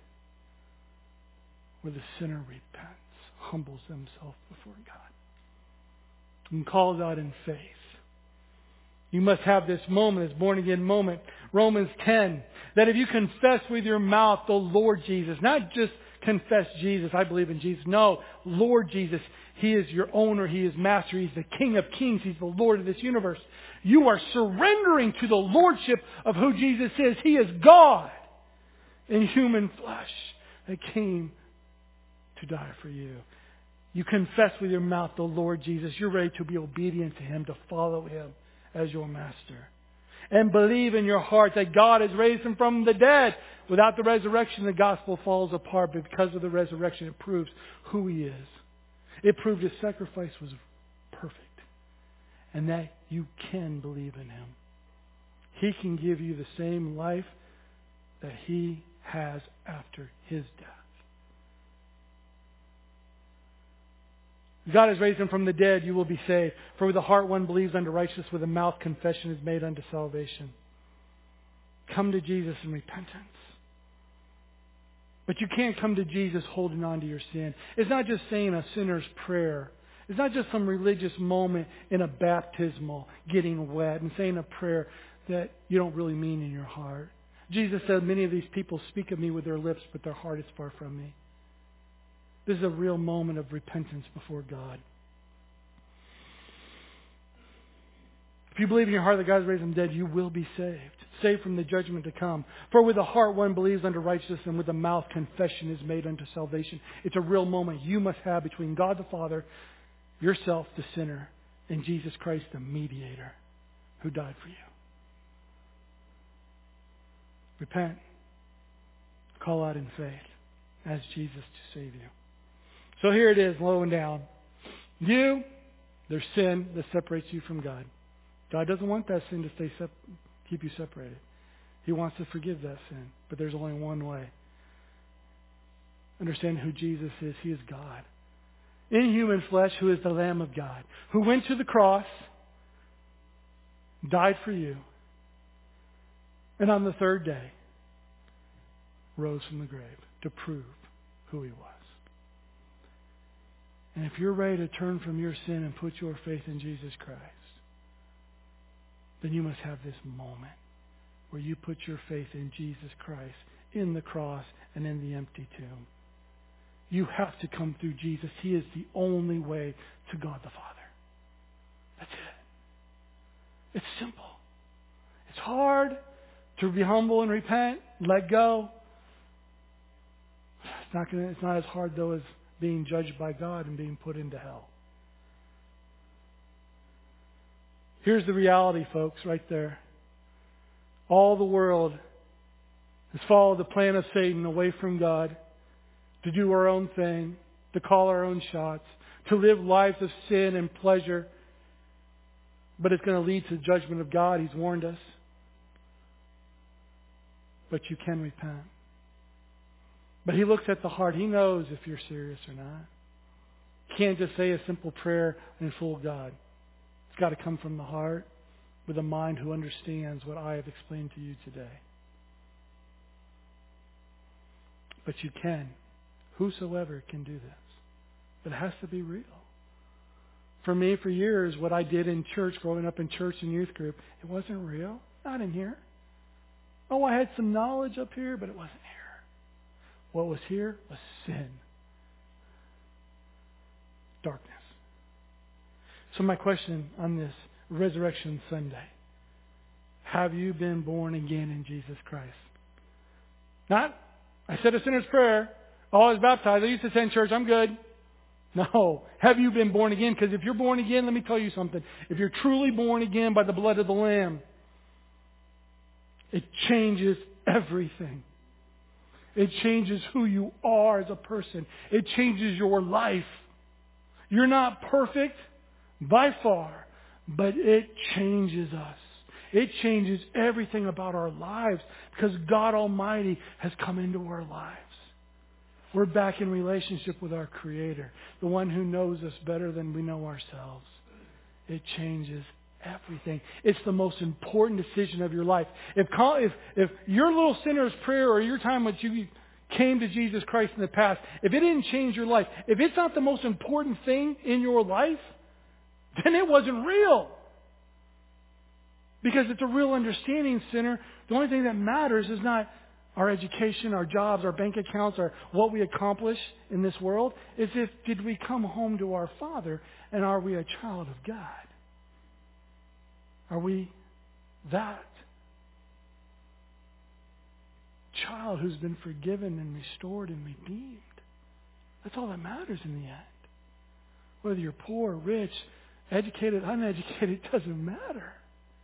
Where the sinner repents, humbles himself before God, and calls out in faith. You must have this moment, this born again moment. Romans 10, that if you confess with your mouth the Lord Jesus, not just confess Jesus, I believe in Jesus. No, Lord Jesus. He is your owner. He is master. He's the King of kings. He's the Lord of this universe. You are surrendering to the lordship of who Jesus is. He is God in human flesh that came to die for you. You confess with your mouth the Lord Jesus. You're ready to be obedient to Him, to follow Him as your master. And believe in your heart that God has raised Him from the dead. Without the resurrection, the gospel falls apart. But because of the resurrection, it proves who He is. It proved His sacrifice was perfect. And that you can believe in Him. He can give you the same life that He has after His death. God has raised Him from the dead, you will be saved. For with the heart one believes unto righteousness, with the mouth confession is made unto salvation. Come to Jesus in repentance. But you can't come to Jesus holding on to your sin. It's not just saying a sinner's prayer. It's not just some religious moment in a baptismal, getting wet and saying a prayer that you don't really mean in your heart. Jesus said, many of these people speak of me with their lips, but their heart is far from me. This is a real moment of repentance before God. If you believe in your heart that God has raised Him dead, you will be saved. Saved from the judgment to come. For with the heart one believes unto righteousness, and with the mouth confession is made unto salvation. It's a real moment you must have between God the Father, yourself, the sinner, and Jesus Christ, the mediator, who died for you. Repent. Call out in faith. Ask Jesus to save you. So here it is, low and down. There's sin that separates you from God. God doesn't want that sin to keep you separated. He wants to forgive that sin. But there's only one way. Understand who Jesus is. He is God. In human flesh, who is the Lamb of God, who went to the cross, died for you, and on the third day, rose from the grave to prove who He was. And if you're ready to turn from your sin and put your faith in Jesus Christ, then you must have this moment where you put your faith in Jesus Christ, in the cross and in the empty tomb. You have to come through Jesus. He is the only way to God the Father. That's it. It's simple. It's hard to be humble and repent, let go. It's not as hard, though, as being judged by God and being put into hell. Here's the reality, folks, right there. All the world has followed the plan of Satan away from God, to do our own thing, to call our own shots, to live lives of sin and pleasure. But it's going to lead to the judgment of God. He's warned us. But you can repent. But He looks at the heart. He knows if you're serious or not. You can't just say a simple prayer and fool God. It's got to come from the heart with a mind who understands what I have explained to you today. But you can. Whosoever can do this. But it has to be real. For me, for years, what I did in church, growing up in church and youth group, it wasn't real. Not in here. Oh, I had some knowledge up here, but it wasn't here. What was here was sin. Darkness. So my question on this Resurrection Sunday, have you been born again in Jesus Christ? Not, I said a sinner's prayer. Oh, I was baptized. I used to attend church. I'm good. No. Have you been born again? Because if you're born again, let me tell you something. If you're truly born again by the blood of the Lamb, it changes everything. It changes who you are as a person. It changes your life. You're not perfect by far, but it changes us. It changes everything about our lives because God Almighty has come into our lives. We're back in relationship with our Creator, the one who knows us better than we know ourselves. It changes everything. It's the most important decision of your life. If your little sinner's prayer or your time when you came to Jesus Christ in the past, if it didn't change your life, if it's not the most important thing in your life, then it wasn't real. Because it's a real understanding, sinner. The only thing that matters is not our education, our jobs, our bank accounts, or what we accomplish in this world. Is did we come home to our Father, and are we a child of God? Are we that child who's been forgiven and restored and redeemed? That's all that matters in the end. Whether you're poor, rich, educated, uneducated, it doesn't matter.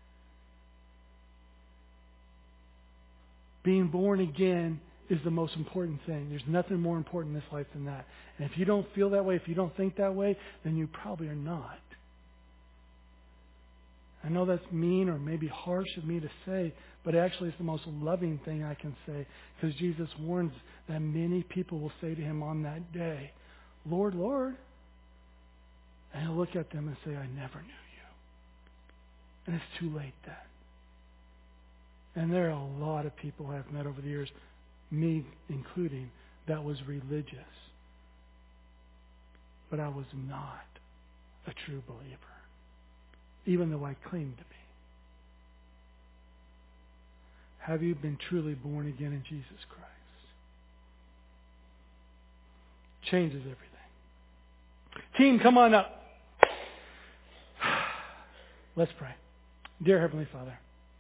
Being born again is the most important thing. There's nothing more important in this life than that. And if you don't feel that way, if you don't think that way, then you probably are not. I know that's mean or maybe harsh of me to say, but actually it's the most loving thing I can say, because Jesus warns that many people will say to Him on that day, Lord, Lord. And He'll look at them and say, I never knew you. And it's too late then. And there are a lot of people I've met over the years, me including, that was religious. But I was not a true believer, even though I claimed to be. Have you been truly born again in Jesus Christ? Changes everything. Team, come on up. Let's pray. Dear Heavenly Father,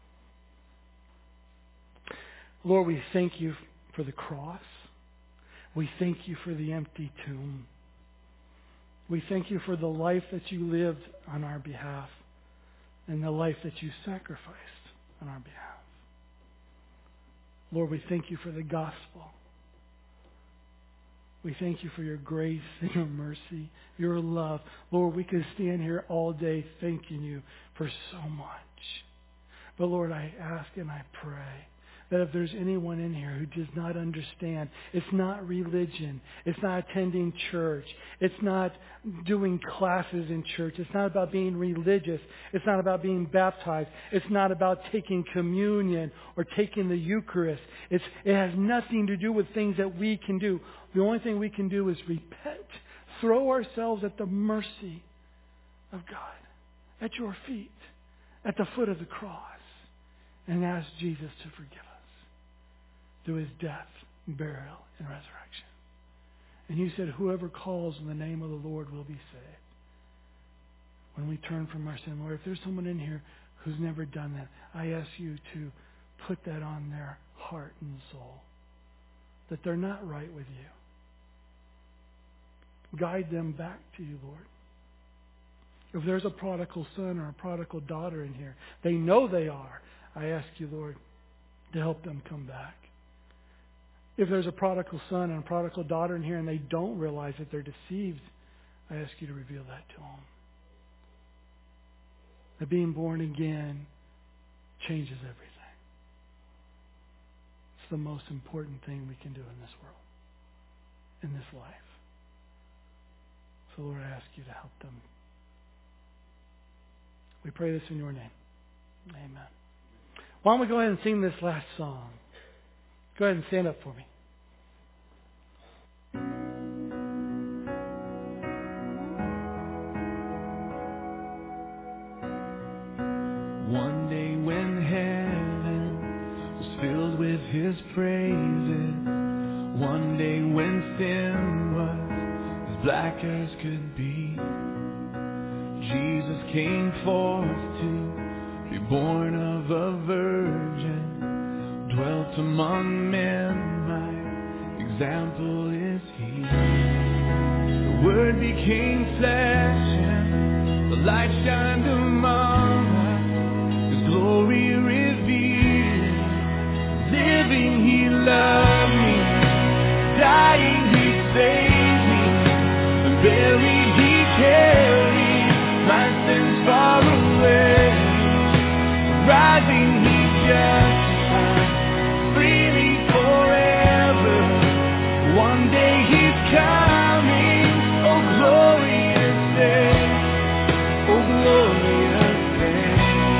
Lord, we thank You for the cross. We thank You for the empty tomb. We thank You for the life that You lived on our behalf and the life that You sacrificed on our behalf. Lord, we thank You for the gospel. We thank You for Your grace and Your mercy, Your love. Lord, we could stand here all day thanking You for so much. But Lord, I ask and I pray that if there's anyone in here who does not understand, it's not religion, it's not attending church, it's not doing classes in church, it's not about being religious, it's not about being baptized, it's not about taking communion or taking the Eucharist. It has nothing to do with things that we can do. The only thing we can do is repent, throw ourselves at the mercy of God, at your feet, at the foot of the cross, and ask Jesus to forgive us through his death, burial, and resurrection. And you said, whoever calls in the name of the Lord will be saved. When we turn from our sin, Lord, if there's someone in here who's never done that, I ask you to put that on their heart and soul, that they're not right with you. Guide them back to you, Lord. If there's a prodigal son or a prodigal daughter in here, they know they are. I ask you, Lord, to help them come back. If there's a prodigal son and a prodigal daughter in here and they don't realize that they're deceived, I ask you to reveal that to them. That being born again changes everything. It's the most important thing we can do in this world, in this life. So, Lord, I ask you to help them. We pray this in your name. Amen. Why don't we go ahead and sing this last song? Go ahead and stand up for me. One day when heaven was filled with his praises, one day when sin was as black as could be, Jesus came forth to be born of a virgin, dwelt among men, my example is he. The Word became flesh and the light shined among us, his glory revealed. Living he loved me, dying he saved me, and buried he carried my sins far away. Rising he justified, freely forever. One day he's coming, oh glorious day, oh glorious day.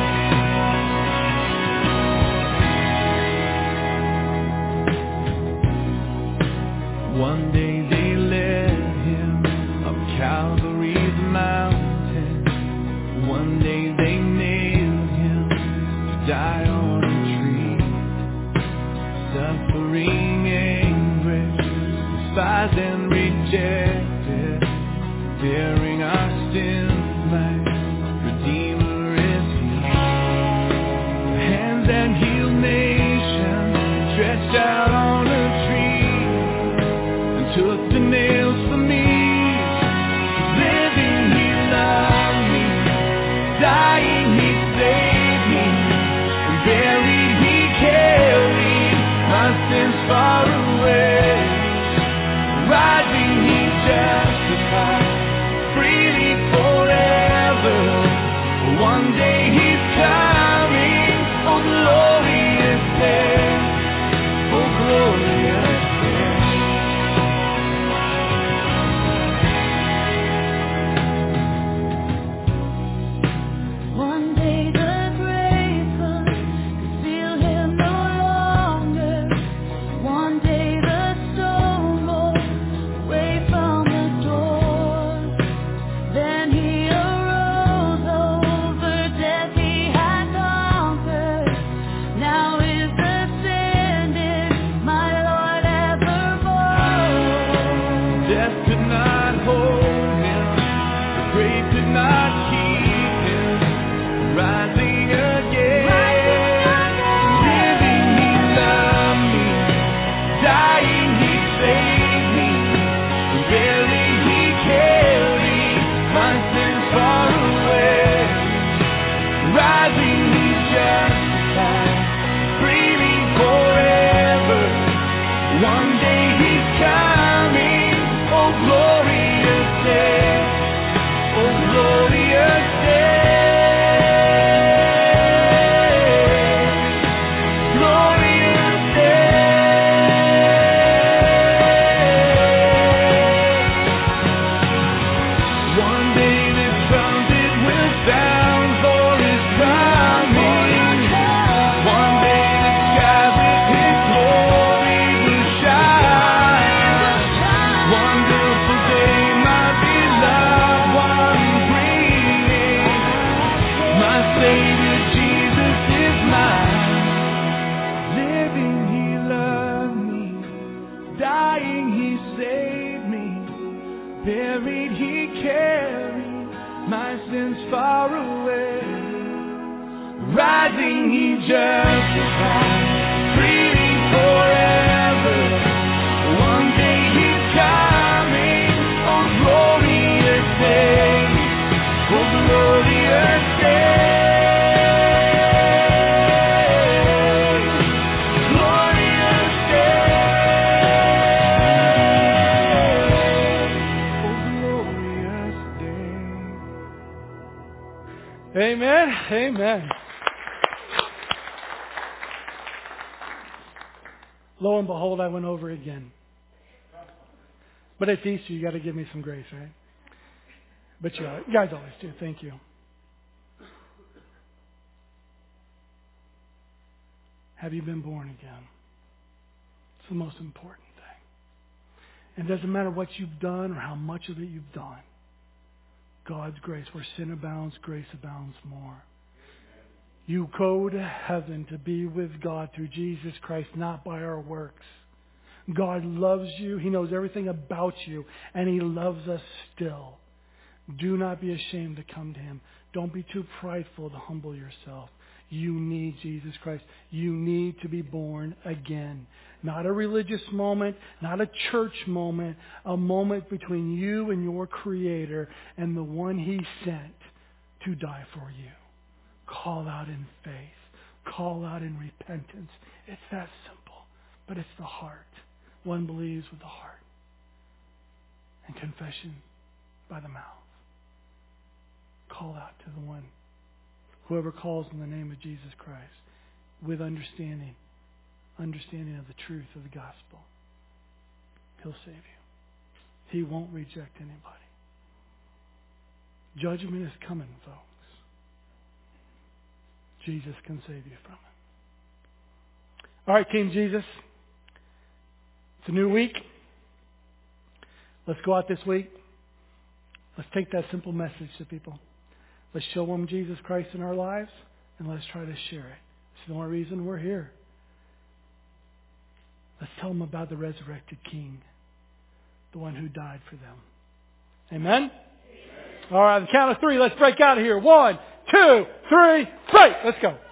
One day they led him up Calvary's mountain. One day they nailed him to die on a tree. Suffering anguish, despised and rejected, bearing our sins, my Redeemer is he. The hands that heal nations stretched out on a tree and took the nails for me. Living he loved me, dying he saved me, and buried he carried my sins far away. Rising he justified, carry my sins far away. Rising, He justifies, freely forever. One day He's coming on glorious day, oh glorious day. Amen. Amen. Lo and behold, I went over again. But it's Easter, you got to give me some grace, right? But you guys always do. Thank you. Have you been born again? It's the most important thing. And it doesn't matter what you've done or how much of it you've done. God's grace, where sin abounds, grace abounds more. You go to heaven to be with God through Jesus Christ, not by our works. God loves you. He knows everything about you, and He loves us still. Do not be ashamed to come to Him. Don't be too prideful to humble yourself. You need Jesus Christ. You need to be born again. Not a religious moment, not a church moment, a moment between you and your Creator and the one He sent to die for you. Call out in faith. Call out in repentance. It's that simple, but it's the heart. One believes with the heart, and confession by the mouth. Call out to the one. Whoever calls in the name of Jesus Christ with understanding of the truth of the gospel, He'll save you. He won't reject anybody. Judgment is coming, folks. Jesus can save you from it. All right, King Jesus. It's a new week. Let's go out this week. Let's take that simple message to people. Let's show them Jesus Christ in our lives, and let's try to share it. It's the only reason we're here. Let's tell them about the resurrected King, the one who died for them. Amen? Amen. All right, on the count of 3, let's break out of here. 1, 2, 3, break! Let's go.